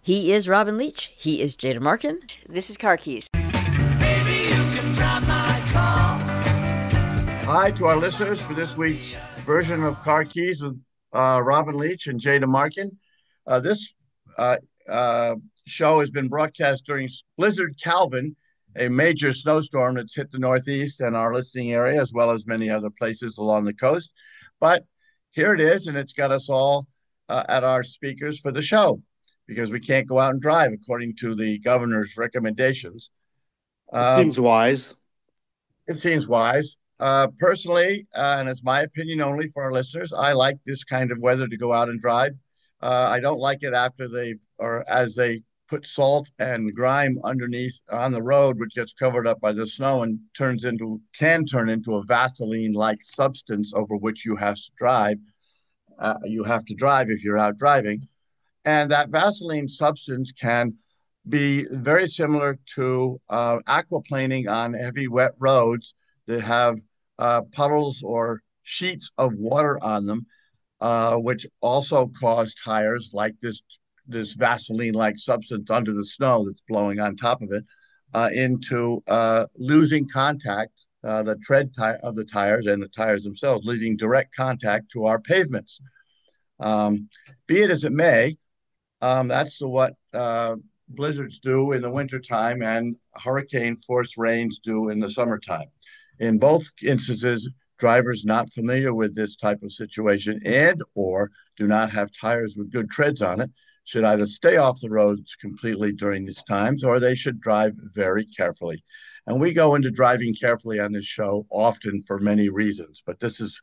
He is Robin Leach. He is Jada Markin. This is Car Keys. Hi to our listeners for this week's version of Car Keys with Robin Leach and Jada Markin. This show has been broadcast during Blizzard Calvin, a major snowstorm that's hit the Northeast and our listening area, as well as many other places along the coast. But here it is, and it's got us all at our speakers for the show because we can't go out and drive according to the governor's recommendations. It seems wise. It seems wise. Personally, and it's my opinion only for our listeners, I like this kind of weather to go out and drive. I don't like it after as they put salt and grime underneath on the road, which gets covered up by the snow and can turn into a Vaseline-like substance over which you have to drive. You have to drive if you're out driving. And that Vaseline substance can be very similar to aquaplaning on heavy, wet roads that have puddles or sheets of water on them, which also cause tires like this Vaseline-like substance under the snow that's blowing on top of it into losing contact, the tread of the tires and the tires themselves, losing direct contact to our pavements. Be it as it may, that's what blizzards do in the wintertime and hurricane force rains do in the summertime. In both instances, drivers not familiar with this type of situation and or do not have tires with good treads on it should either stay off the roads completely during these times or they should drive very carefully. And we go into driving carefully on this show often for many reasons, but this is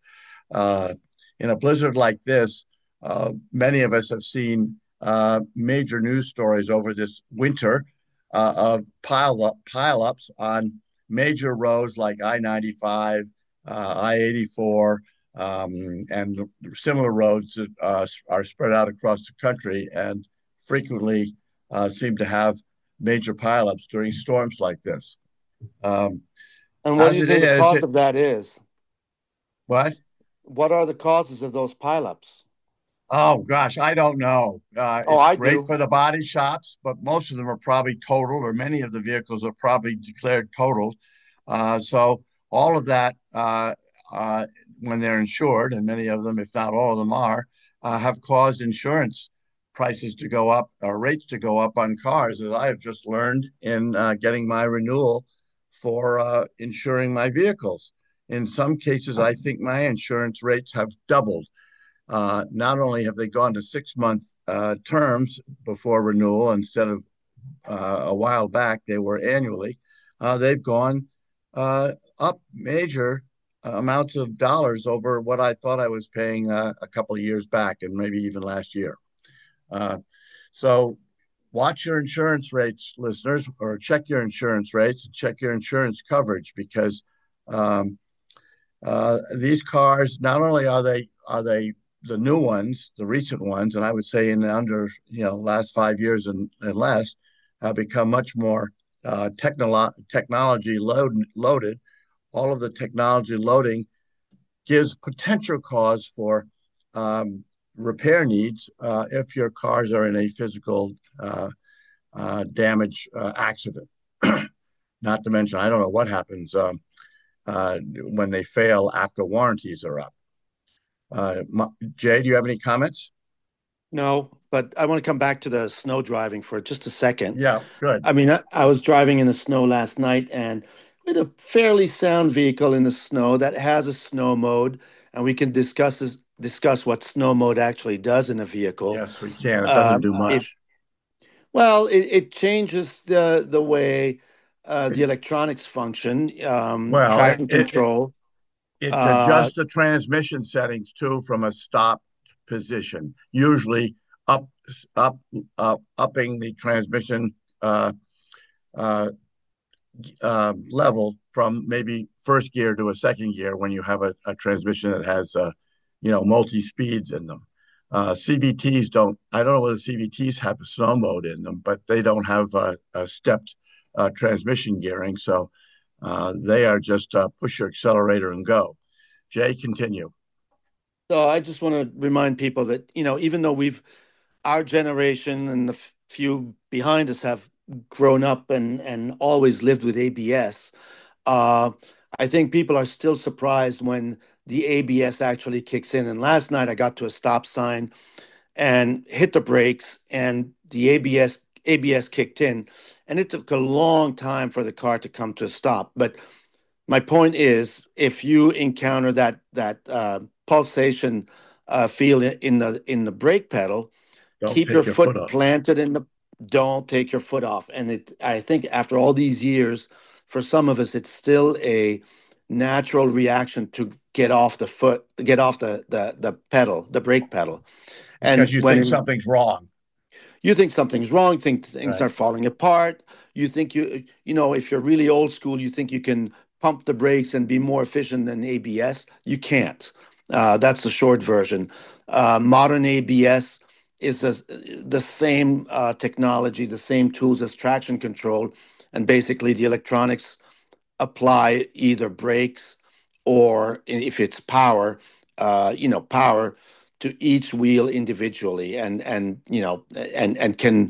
in a blizzard like this, many of us have seen major news stories over this winter of pileups on major roads like I-95, I-84, and similar roads that are spread out across the country and frequently seem to have major pileups during storms like this. And what do you think the cause of that is? What? What are the causes of those pileups? Oh, gosh, I don't know. It's great for the body shops, but most of them are probably totaled, or many of the vehicles are probably declared totaled. So all of that, when they're insured, and many of them, if not all of them are, have caused insurance prices to go up, or rates to go up on cars, as I have just learned in getting my renewal for insuring my vehicles. In some cases, I think my insurance rates have doubled. Not only have they gone to 6-month terms before renewal instead of a while back, they were annually, they've gone up major amounts of dollars over what I thought I was paying a couple of years back and maybe even last year. So watch your insurance rates, listeners, or check your insurance rates and check your insurance coverage because these cars, not only are they the new ones, the recent ones, and I would say in under last 5 years and less, have become much more technology loaded. All of the technology loading gives potential cause for repair needs if your cars are in a physical damage accident. Not to mention, I don't know what happens when they fail after warranties are up. Jay, do you have any comments? No, but I want to come back to the snow driving for just a second. Yeah, good. I mean, I was driving in the snow last night and with a fairly sound vehicle in the snow that has a snow mode, and we can discuss what snow mode actually does in a vehicle. Yes, we can. It doesn't do much. It changes the way the electronics function, traction control. It adjusts the transmission settings too from a stop position, usually upping the transmission level from maybe first gear to a second gear when you have a transmission that has multi speeds in them. CVTs don't. I don't know whether CVTs have a snow mode in them, but they don't have a stepped transmission gearing, so they are just push your accelerator and go. Jay, continue. So I just want to remind people that even though our generation and few behind us have grown up and always lived with ABS, uh, I think people are still surprised when the ABS actually kicks in. And last night I got to a stop sign and hit the brakes, and the ABS kicked in, and it took a long time for the car to come to a stop. But my point is, if you encounter that pulsation feel in the brake pedal, Don't keep your take your foot foot off. planted in the. Don't take your foot off. And I think after all these years, for some of us, it's still a natural reaction to get off the pedal, the brake pedal. Because And you think when something's wrong. you think something's wrong, think things Right. are falling apart. You think if you're really old school, you think you can pump the brakes and be more efficient than ABS. You can't. That's the short version. Modern ABS is the same technology, the same tools as traction control, and basically the electronics apply either brakes or if it's power, power to each wheel individually, and can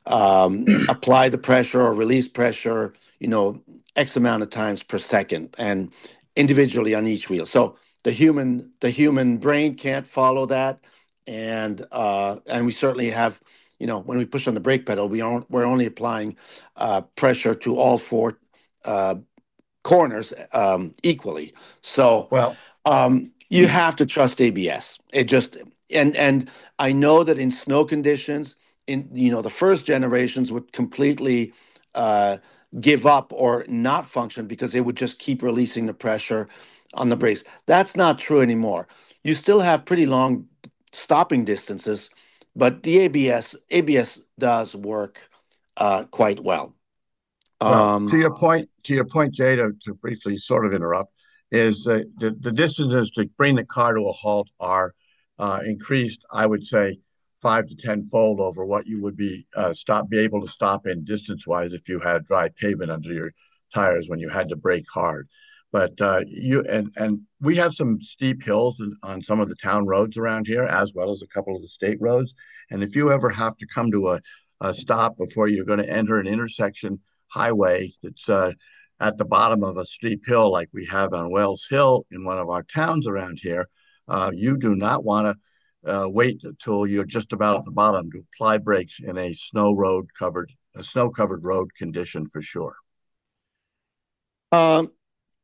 apply the pressure or release pressure, X amount of times per second, and individually on each wheel. So the human brain can't follow that, and we certainly have. When we push on the brake pedal, we're only applying pressure to all four uh, corners equally. So Well, you have to trust ABS. It just and I know that in snow conditions, in the first generations would completely uh, give up or not function because they would just keep releasing the pressure on the brakes. That's not true anymore. You still have pretty long stopping distances, but the ABS does work quite well. well, Um, to your point, Jay, to briefly sort of interrupt, is the distances to bring the car to a halt are increased, I would say, 5 to 10 fold over what you would be able to stop in distance wise if you had dry pavement under your tires when you had to brake hard. But and we have some steep hills on some of the town roads around here, as well as a couple of the state roads. And if you ever have to come to a stop before you're going to enter an intersection highway that's at the bottom of a steep hill like we have on Wells Hill in one of our towns around here, you do not want to wait until you're just about at the bottom to apply brakes in a snow covered road condition for sure. um,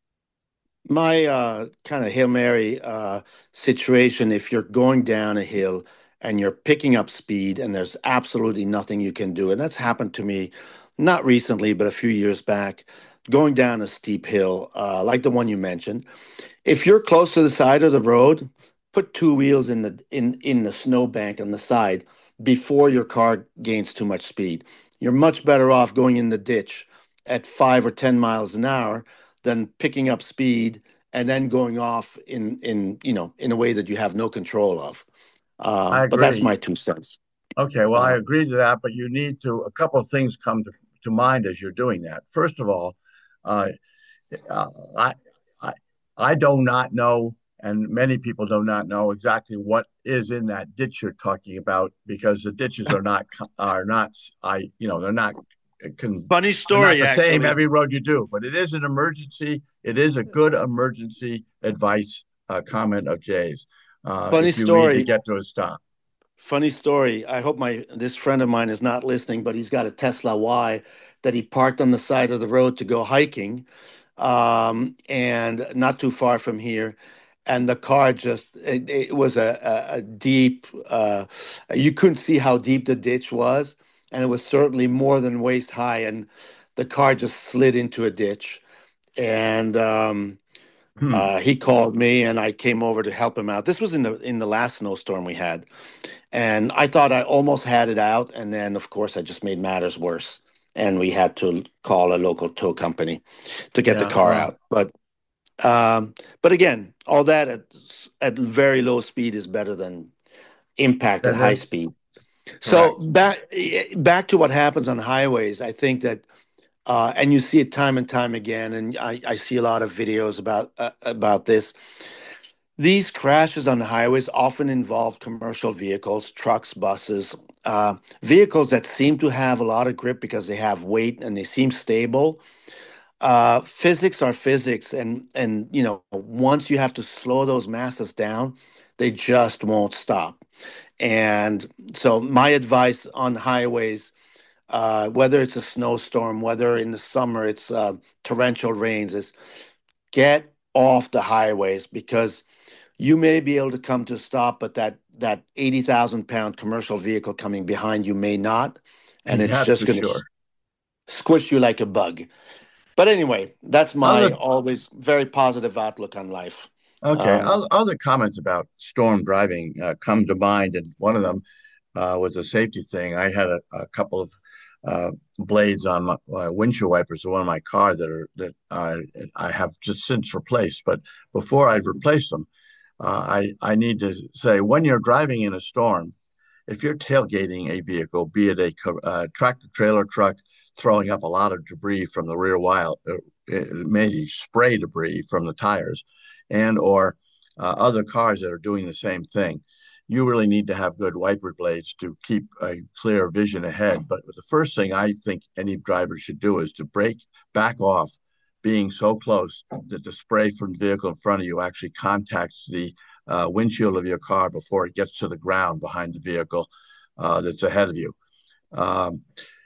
My kind of Hail Mary situation, if you're going down a hill and you're picking up speed and there's absolutely nothing you can do, and that's happened to me not recently, but a few years back, going down a steep hill, like the one you mentioned. If you're close to the side of the road, put two wheels in the snowbank on the side before your car gains too much speed. You're much better off going in the ditch at 5 or 10 miles an hour than picking up speed and then going off in a way that you have no control of. I But that's agree. my 2 cents. Okay, well, I Uh, agree to that, but you need a couple of things come to mind as you're doing that. First of all, uh, uh, I, I, I do not know, and many people do not know exactly what is in that ditch you're talking about because the ditches are not, they're not, Funny they're not story, the same actually. every road you do, but it is an emergency. It is a good emergency advice comment of Jay's Funny if you need to story. get to a stop. Funny story. I hope my this friend of mine is not listening, but he's got a Tesla Y that he parked on the side of the road to go hiking, and not too far from here. And the car it was a deep. You couldn't see how deep the ditch was, and it was certainly more than waist high. And the car just slid into a ditch. And Hmm. he called me, and I came over to help him out. This was in the last snowstorm we had, and I thought I almost had it out, and then of course I just made matters worse, and we had to call a local tow company to get the Yeah, car well, out. But again, all that at very low speed is better than impact at that high is speed. So correct. back to what happens on highways. I think that and you see it time and time again, and I see a lot of videos about this. These crashes on the highways often involve commercial vehicles, trucks, buses, Vehicles that seem to have a lot of grip because they have weight and they seem stable. Physics are physics, and once you have to slow those masses down, they just won't stop. And so my advice on highways, whether it's a snowstorm, whether in the summer it's torrential rains, is get off the highways because you may be able to come to a stop, but that 80,000 pound commercial vehicle coming behind you may not, and it's That's just for going to sure. squish you like a bug. But anyway, that's Other my always very positive outlook on life. Okay. Um, Other comments about storm driving come to mind, and one of them was a safety thing. I had a couple of blades on my windshield wipers of one of my car that I have just since replaced. But before I've replaced them, I need to say when you're driving in a storm, if you're tailgating a vehicle, be it a tractor trailer truck throwing up a lot of debris from the rear wheel, maybe spray debris from the tires, and or other cars that are doing the same thing, you really need to have good wiper blades to keep a clear vision ahead. But the first thing I think any driver should do is to back off, being so close that the spray from the vehicle in front of you actually contacts the windshield of your car before it gets to the ground behind the vehicle that's ahead of you. Um,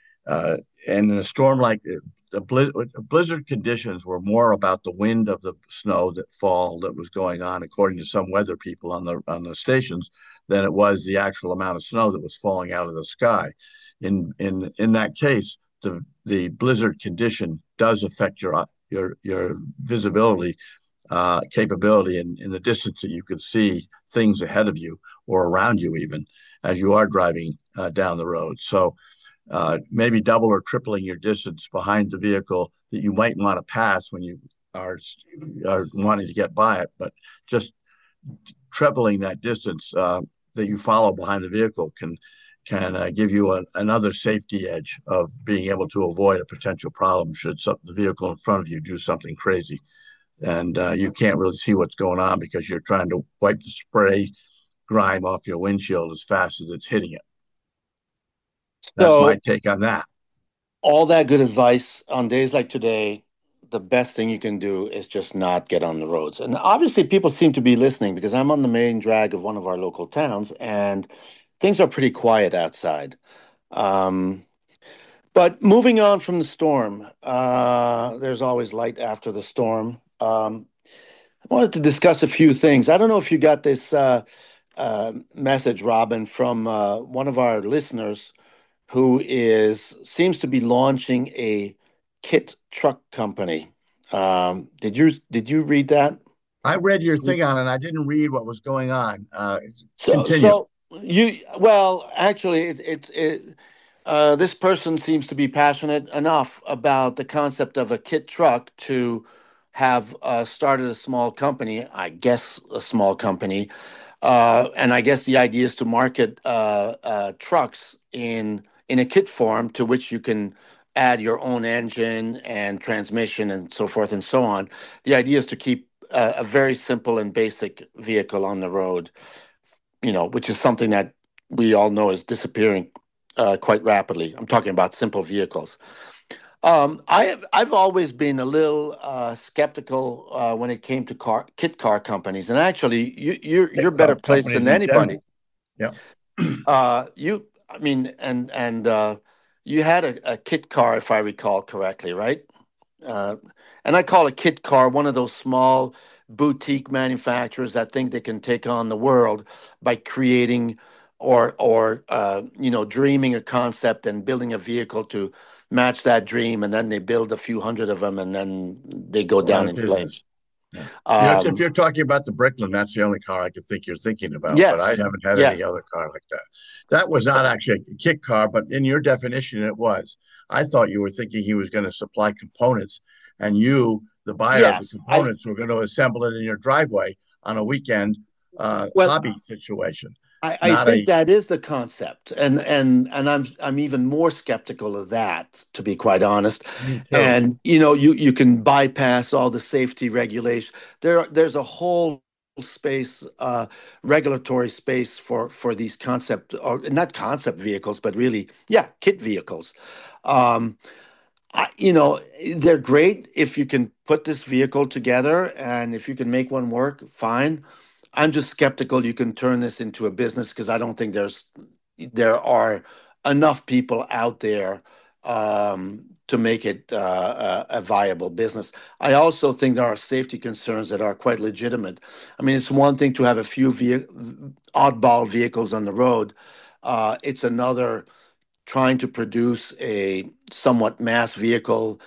and in a storm like the blizzard conditions were more about the wind of the snow that was going on, according to some weather people on the stations, than it was the actual amount of snow that was falling out of the sky. In that case, the blizzard condition does affect your visibility capability in the distance that you can see things ahead of you or around you, even as you are driving down the road. So maybe double or tripling your distance behind the vehicle that you might want to pass when you are, are wanting to get by it, but just trebling that distance that you follow behind the vehicle can give you another safety edge of being able to avoid a potential problem should the vehicle in front of you do something crazy and you can't really see what's going on because you're trying to wipe the spray grime off your windshield as fast as it's hitting it. That's my so take on that. all that good advice on days like today, the best thing you can do is just not get on the roads. And obviously, people seem to be listening because I'm on the main drag of one of our local towns, and things are pretty quiet outside. Um, but moving on from the storm, there's always light after the storm. I wanted to discuss a few things. I don't know if you got this message, Robin, from one of our listeners who is seems to be launching a kit truck company. Did you read that? I read your thing on it. I didn't read what was going on. So Continue. so you well actually this person seems to be passionate enough about the concept of a kit truck to have started a small company, I guess a small company, and I guess the idea is to market trucks in a kit form to which you can add your own engine and transmission and so forth and so on. The idea is to keep a very simple and basic vehicle on the road, which is something that we all know is disappearing quite rapidly. I'm talking about simple vehicles. I've always been a little skeptical when it came to kit car companies, and actually, you're Car better placed companies than in general. anybody. Yeah. I mean, and you had a kit car, if I recall correctly, right? Uh, and I call a kit car one of those small boutique manufacturers that think they can take on the world by creating or dreaming a concept and building a vehicle to match that dream, and then they build a few hundred of them, and then they go Go out down of in flames. business. Yeah. If Um, you're talking about the Bricklin, that's the only car I could think you're thinking about, but I yes, haven't had any yes. other car like that. That was not actually a kit car, but in your definition, it was. I thought you were thinking he was going to supply components and you, the buyer of the Yes, I components, were going to assemble it in your driveway on a weekend well, hobby situation, I not think a. that is the concept, and I'm even more skeptical of that, to be quite honest. Me too. And you can bypass all the safety regulation. There's a whole space, regulatory space for these concept, or not concept vehicles, but really, yeah, kit vehicles. Um, they're great if you can put this vehicle together, and if you can make one work, fine. I'm just skeptical you can turn this into a business, because I don't think there are enough people out there to make it a viable business. I also think there are safety concerns that are quite legitimate. I mean, it's one thing to have a few oddball vehicles on the road. It's another trying to produce a somewhat mass vehicle,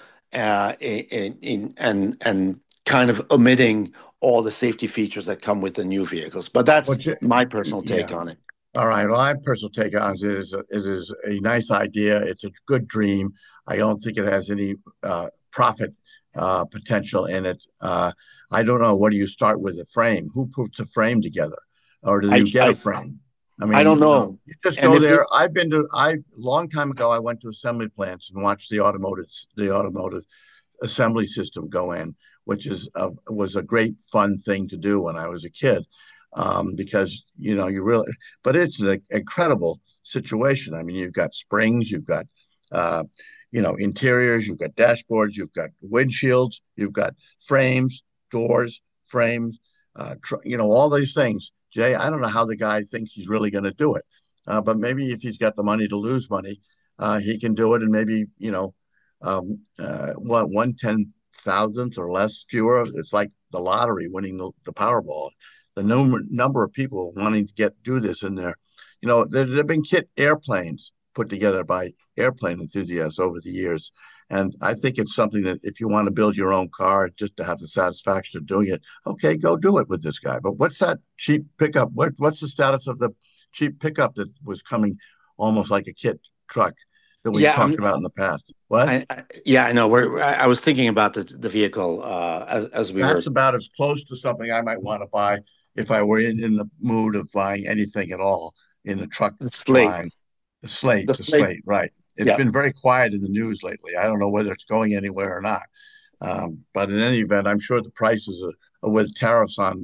and kind of omitting all the safety features that come with the new vehicles. But that's Which, my personal take yeah. on it. All right. Well, my personal take on it is a nice idea. It's a good dream. I don't think it has any profit potential in it. I don't know. What do you start with a frame? Who puts a frame together, or do I you get a I frame? I I mean, don't know. you just And go if there. you I long time ago, I went to assembly plants and watched the automotive assembly system go in, which was a great fun thing to do when I was a kid, because you really, but it's an incredible situation. I mean, you've got springs, you've got uh, interiors, you've got dashboards, you've got windshields, you've got frames, doors, frames, all these things. Jay, I don't know how the guy thinks he's really going to do it, but maybe if he's got the money to lose money, he can do it, and maybe what 1/10,000th or less fewer. It's like the lottery winning the Powerball. The number of people wanting to do this in there. There have been kit airplanes put together by airplane enthusiasts over the years. And I think it's something that if you want to build your own car just to have the satisfaction of doing it, okay, go do it with this guy. But what's that cheap pickup? What's the status of the cheap pickup that was coming almost like a kit truck that we've yeah, talked about in the past? What? yeah, I know. I was thinking about the vehicle as we That's were. about as close to something I might want to buy if I were in the mood of buying anything at all in the truck The slate. line. The The slate. slate, right. It's Yeah. been very quiet in the news lately. I don't know whether it's going anywhere or not. But in any event, I'm sure the prices with tariffs on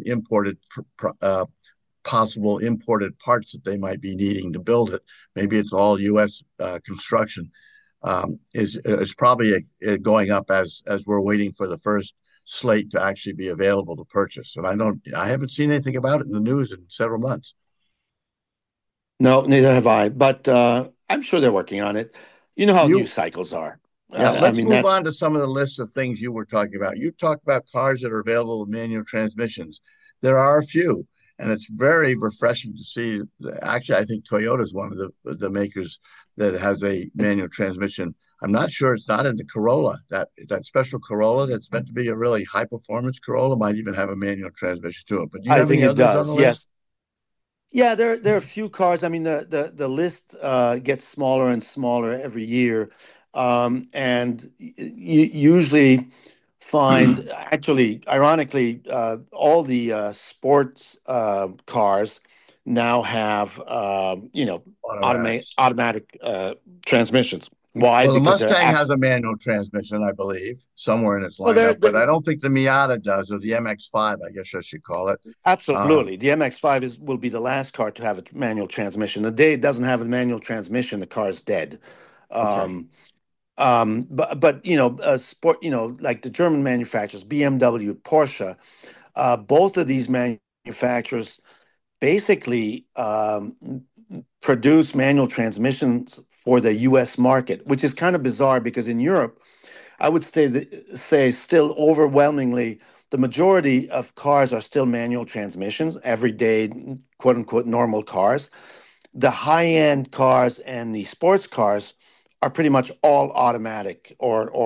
possible imported parts that they might be needing to build it, maybe it's all U.S. Construction, is probably going up as we're waiting for the first slate to actually be available to purchase. And I haven't seen anything about it in the news in several months. No, neither have I. But I'm sure they're working on it. You know how news You cycles are. Yeah, I let's mean, move that's on to some of the lists of things you were talking about. You talked about cars that are available with manual transmissions. There are a few, and it's very refreshing to see. Actually, I think Toyota is one of the makers that has a manual transmission. I'm not sure it's not in the Corolla. That special Corolla that's meant to be a really high performance Corolla might even have a manual transmission to it. But do you I have think any it others on the does. list? Yes. Yeah, there are a few cars. I mean, the list gets smaller and smaller every year, and you usually find, actually, ironically, all the sports cars now have Automatics. automatic transmissions. Why? Well, the Because they're Mustang has a manual transmission, I believe, somewhere in its well, they're, lineup, but they're I don't think the Miata does, or the MX-5, I guess I should call it. Um, absolutely. The MX-5 will be the last car to have a manual transmission. The day it doesn't have a manual transmission, the car is dead. okay. Um, but sport, like the German manufacturers, BMW, Porsche, both of these manufacturers basically produce manual transmissions for the U.S. market, which is kind of bizarre because in Europe, I would say still overwhelmingly the majority of cars are still manual transmissions, everyday quote unquote normal cars. The high end cars and the sports cars are pretty much all automatic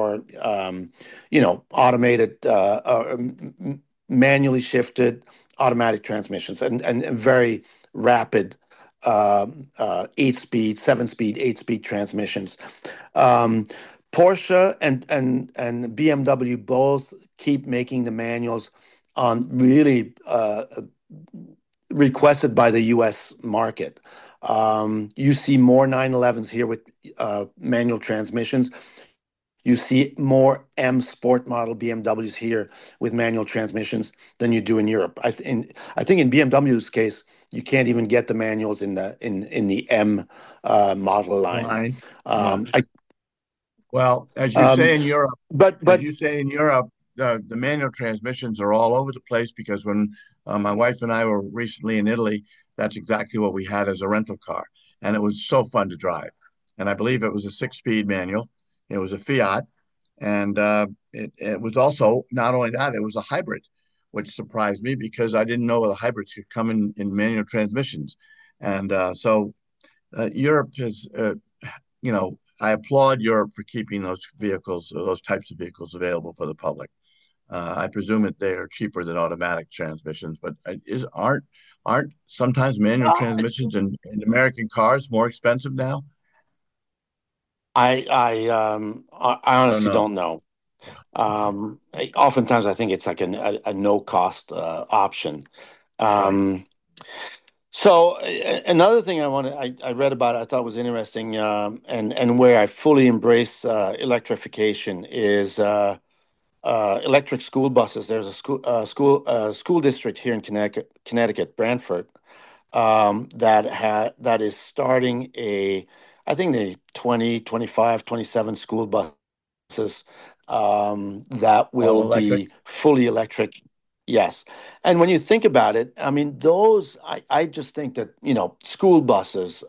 or automated, manually shifted automatic transmissions, and very rapid 8 speed, 7 speed, 8 speed transmissions. Um, Porsche and BMW both keep making the manuals on really requested by the U.S. market. You see more 911s here with manual transmissions. You see more M Sport model BMWs here with manual transmissions than you do in Europe. I think in BMW's case, you can't even get the manuals in the M model line. Line. Yeah. Um, I Well, as you um, say in Europe, but as but you say in Europe, the manual transmissions are all over the place because when my wife and I were recently in Italy, that's exactly what we had as a rental car, and it was so fun to drive. And I believe it was a six-speed manual. It was a Fiat, and it was also not only that, it was a hybrid, which surprised me because I didn't know the hybrids could come in manual transmissions. And Europe has I applaud Europe for keeping those vehicles, those types of vehicles available for the public. I presume that they are cheaper than automatic transmissions, but aren't sometimes manual uh, transmissions in American cars more expensive now? I I don't honestly know. don't know. Oftentimes I think it's like a no cost option. Right. Um, So another thing I read about I thought was interesting, and where I fully embrace electrification is electric school buses. There's a school district here in Connecticut, Brantford, that is starting I think the 20, 25, 27 school buses that All will electric. be fully electric. Yes. And when you think about it, I mean, I just think that, school buses,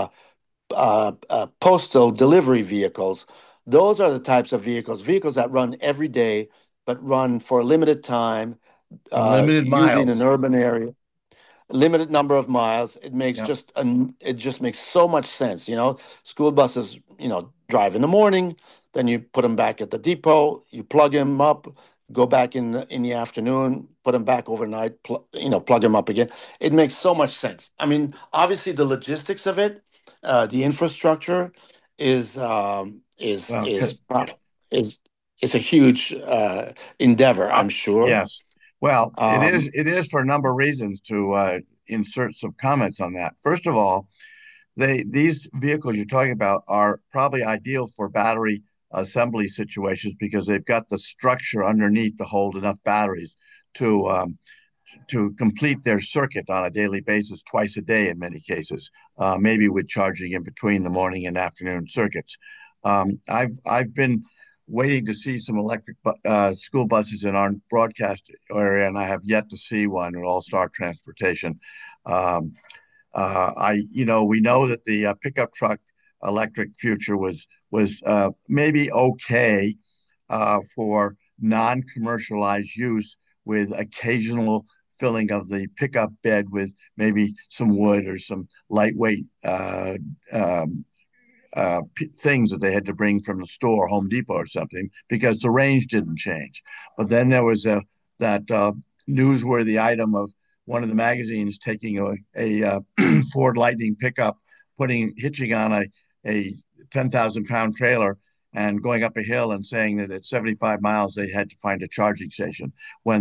postal delivery vehicles, those are the types of vehicles that run every day, but run for a limited time, And limited usually in an miles. urban area, limited number of miles. Yeah. It just makes so much sense. School buses, drive in the morning, then you put them back at the depot, you plug them up, go back in the afternoon, put them back overnight, plug them up again. It makes so much sense. I mean, obviously the logistics of it, the infrastructure is um, is Well, is is is a huge endeavor, I'm sure. yes. Well, it is Um, it is for a number of reasons to insert some comments on that. First of all, these vehicles you're talking about are probably ideal for battery assembly situations because they've got the structure underneath to hold enough batteries to um, to complete their circuit on a daily basis, twice a day in many cases, maybe with charging in between the morning and afternoon circuits. I've been waiting to see some electric school buses in our broadcast area, and I have yet to see one at All Star Transportation. Um, we know that the pickup truck electric future was maybe okay for non-commercialized use with occasional filling of the pickup bed with maybe some wood or some lightweight um, things that they had to bring from the store, Home Depot or something, because the range didn't change. But then there was that newsworthy item of one of the magazines taking a Ford Lightning pickup, hitching on a 10,000 pound trailer and going up a hill and saying that at 75 miles they had to find a charging station when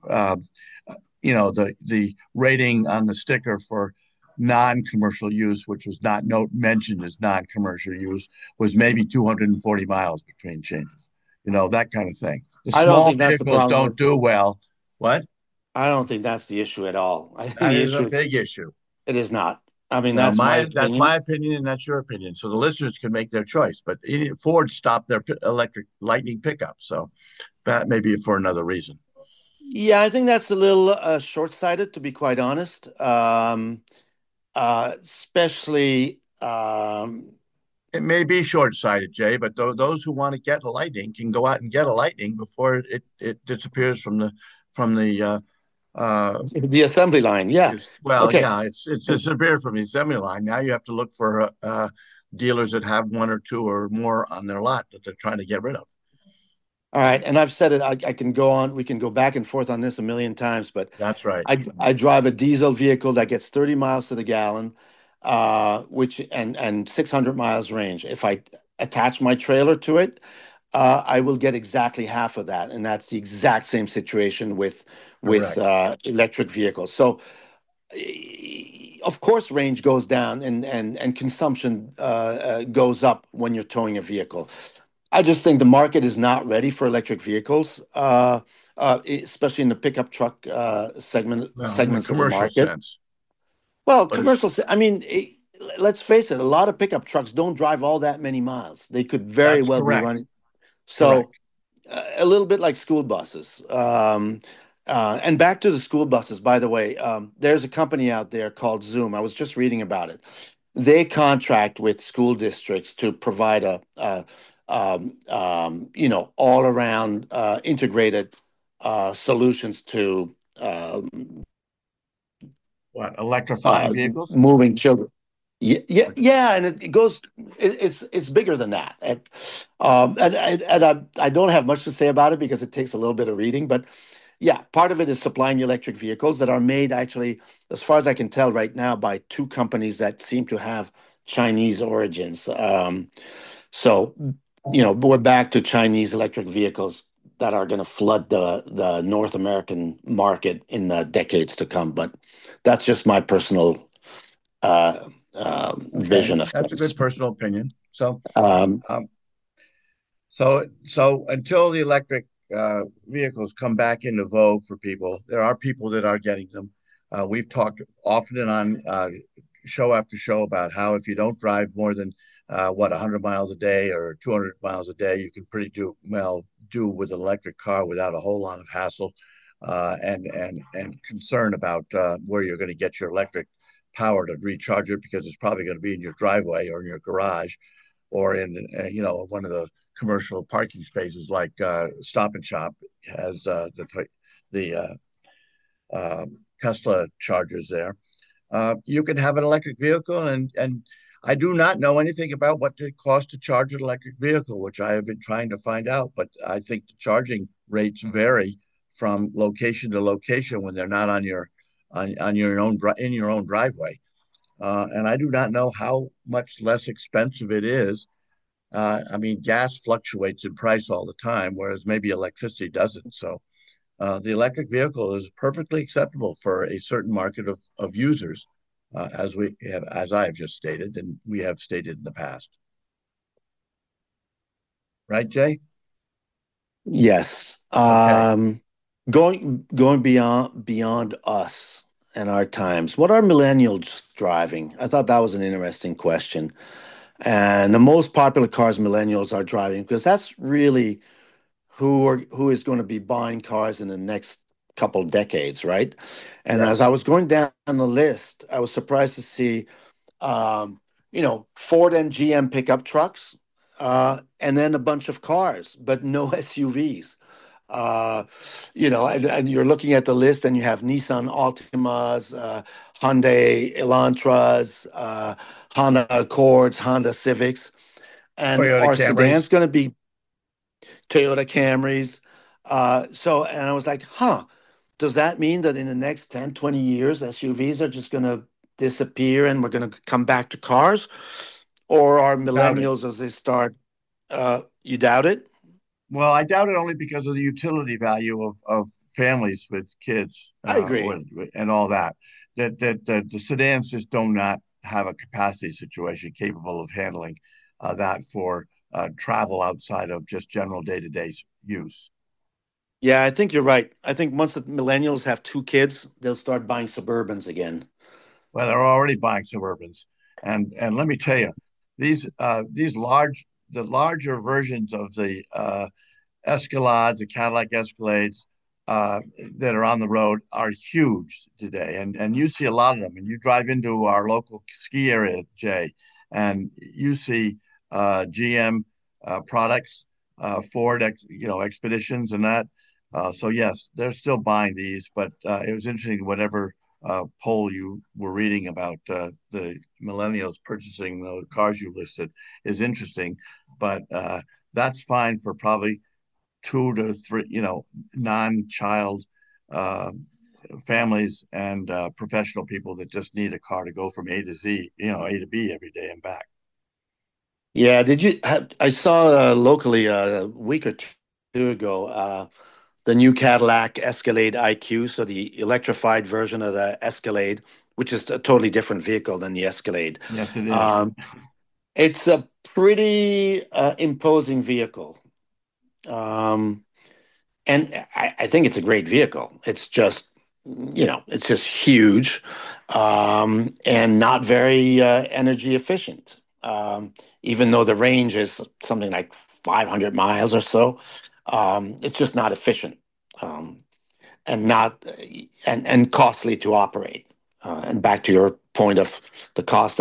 the rating on the sticker for non-commercial use, which was not mentioned as non-commercial use, was maybe 240 miles between changes. That kind of thing. The I don't small think that's the vehicles problem don't with. do well. What? I don't think that's the issue at all. I think That the is a issue is big issue. it is not. I mean, Well, that's my that's my opinion. opinion, and that's your opinion. So the listeners can make their choice. But Ford stopped their electric Lightning pickup, so that may be for another reason. Yeah, I think that's a little short-sighted, to be quite honest. Especially, It may be short-sighted, Jay, but those who want to get a Lightning can go out and get a Lightning before it disappears uh, the assembly line. Yeah. Okay. yeah, it's disappeared from the assembly line. Now you have to look for dealers that have one or two or more on their lot that they're trying to get rid of. All right. And I've said it. I can go on. We can go back and forth on this a million times, but That's right. I drive a diesel vehicle that gets 30 miles to the gallon, which and 600 miles range. If I attach my trailer to it, I will get exactly half of that, and that's the exact same situation with Correct. electric vehicles. So, of course, range goes down and consumption goes up when you're towing a vehicle. I just think the market is not ready for electric vehicles, especially in the pickup truck Well, in the segments of the commercial market. sense, Well, but it's I mean, let's face it, a lot of pickup trucks don't drive all that many miles. They could very that's well be correct. running. So Correct. a little bit like school buses. And back to the school buses, by the way, there's a company out there called Zoom. I was just reading about it. They contract with school districts to provide all around integrated solutions to What, electrifying vehicles? moving children. Yeah, yeah, yeah, and it goes. It's bigger than that, and I don't have much to say about it because it takes a little bit of reading. But yeah, part of it is supplying electric vehicles that are made actually, as far as I can tell right now, by two companies that seem to have Chinese origins. So we're back to Chinese electric vehicles that are going to flood the North American market in the decades to come. But that's just my personal Okay, vision of that's a things. good personal opinion. Um, Um, so until the electric vehicles come back into vogue for people, there are people that are getting them. We've talked often and on show after show about how if you don't drive more than 100 miles a day or 200 miles a day, you can pretty do with an electric car without a whole lot of hassle and concern about where you're going to get your electric power to recharge it because it's probably going to be in your driveway or in your garage or in one of the commercial parking spaces like Stop and Shop has the Tesla chargers there. You can have an electric vehicle, and I do not know anything about what it costs to charge an electric vehicle, which I have been trying to find out. But I think the charging rates vary from location to location when they're not on your own in your own driveway. And I do not know how much less expensive it is. I mean, gas fluctuates in price all the time, whereas maybe electricity doesn't. So the electric vehicle is perfectly acceptable for a certain market of users, as I have just stated, and we have stated in the past. Right, Jay? yes. Okay. Going beyond us and our times. What are millennials driving? I thought that was an interesting question. And the most popular cars millennials are driving because that's really who is going to be buying cars in the next couple decades, right? And as I Yes. was going down the list, I was surprised to see Ford and GM pickup trucks, and then a bunch of cars, but no SUVs. And you're looking at the list, and you have Nissan Altimas, Hyundai Elantras, Honda Accords, Honda Civics, and Toyota are sedans Camrys. going to be Toyota Camrys? And I was like, huh, does that mean that in the next 10, 20 years, SUVs are just going to disappear and we're going to come back to cars? Or are Doubt it. millennials, as they start, you doubt it? Well, I doubt it only because of the utility value of families with kids I agree. and all that. That the sedans just do not have a capacity situation capable of handling that for travel outside of just general day-to-day use. Yeah, I think you're right. I think once the millennials have two kids, they'll start buying Suburbans again. Well, they're already buying Suburbans, and let me tell you, these the larger versions of the Escalades, the Cadillac Escalades that are on the road are huge today, and you see a lot of them. And you drive into our local ski area, Jay, and you see GM products, Ford, Expeditions, and that. So yes, they're still buying these, but it was interesting. Whatever poll you were reading about the millennials purchasing the cars you listed is interesting, but that's fine for probably 2 to 3, non-child uh, families and professional people that just need a car to go from A to Z, A to B every day and back. Yeah, I saw locally a week or two ago the new Cadillac Escalade IQ, so the electrified version of the Escalade, which is a totally different vehicle than the Escalade. Yes, it is. Um, It's a pretty imposing vehicle. Um, and I think it's a great vehicle. It's just, it's just huge, and not very energy efficient. Even though the range is something like 500 miles or so, it's just not efficient, um, and not and costly to operate. And back to your point of the cost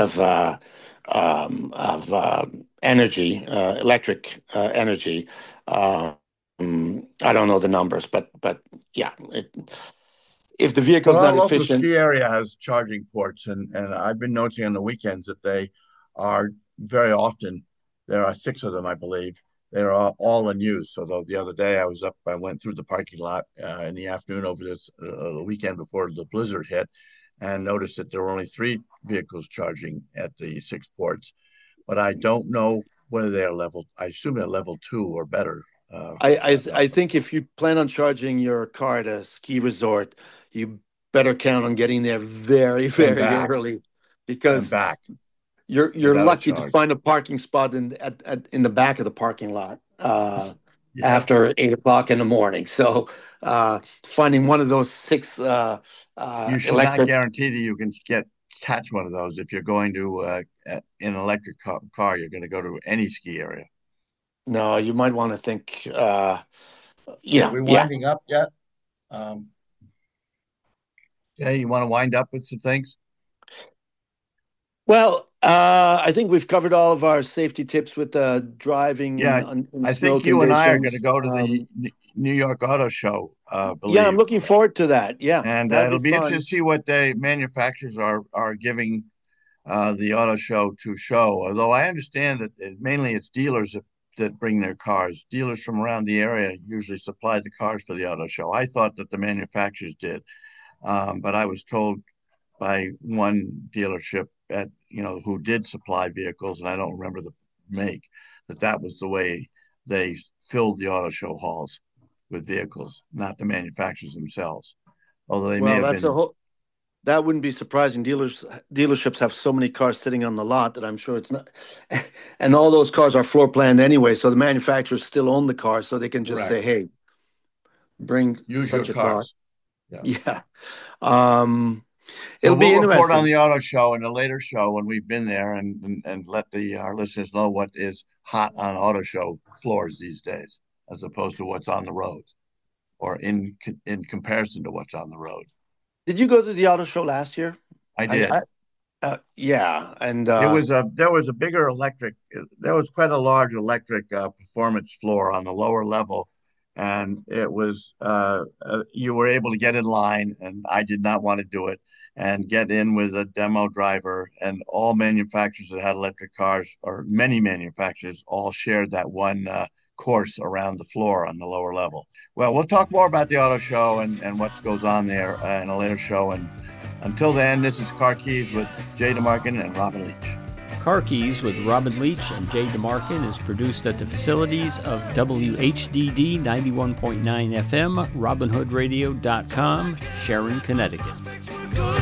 of energy, electric energy. Uh, I don't know the numbers, but yeah, if the vehicle Well, is our not local efficient, ski area has charging ports, and I've been noticing on the weekends that they are very often, there are six of them, I believe. They're all in use. So the other day I went through the parking lot in the afternoon over this the weekend before the blizzard hit, and noticed that there were only three vehicles charging at the six ports. But I don't know whether they're level. I assume they're level two or better. I think if you plan on charging your car at a ski resort, you better count on getting there very, And very back early, and because back you're without a lucky to charge. find a parking spot in the back of the parking lot Yeah. after 8 o'clock in the morning. So finding one of those six You should not electric. guarantee that you can catch one of those if you're going to in an electric car. You're going to go to any ski area. No, you might want to think. Are we Yeah. winding up yet? Um, yeah, you want to wind up with some things? Well, I think we've covered all of our safety tips with driving Yeah, in I snow think you and I are going to conditions. go to the New York Auto Show, I Yeah, I'm believe, looking forward to that. Yeah, and that'll be it'll be interesting to fun. see what the manufacturers are giving the auto show to show. Although I understand that mainly it's dealers that bring their cars. Dealers from around the area usually supply the cars for the auto show. I thought that the manufacturers did, but I was told by one dealership who did supply vehicles, and I don't remember the make, that was the way they filled the auto show halls with vehicles, not the manufacturers themselves. Although they may Well, have that's a been whole. That wouldn't be surprising. Dealerships have so many cars sitting on the lot that I'm sure it's not. And all those cars are floor planned anyway, so the manufacturers still own the car, so they can just say, correct. "Hey, bring Use your such a car." cars. Yeah. Yeah. Um, So it'll be we'll report on interesting. the auto show in a later show when we've been there, and let our listeners know what is hot on auto show floors these days, as opposed to what's on the road, or in comparison to what's on the road. Did you go to the auto show last year? I I did. Yeah, and There was a bigger electric. There was quite a large electric performance floor on the lower level, and it was you were able to get in line, and I did not want to do it, and get in with a demo driver, and all manufacturers that had electric cars, or many manufacturers, all shared that one course around the floor on the lower level. Well, we'll talk more about the auto show and what goes on there in a later show, and until then, this is Car Keys with Jay DeMarkin and Robin Leach. Car Keys with Robin Leach and Jay DeMarkin is produced at the facilities of WHDD 91.9 FM, RobinHoodRadio.com, Sharon, Connecticut.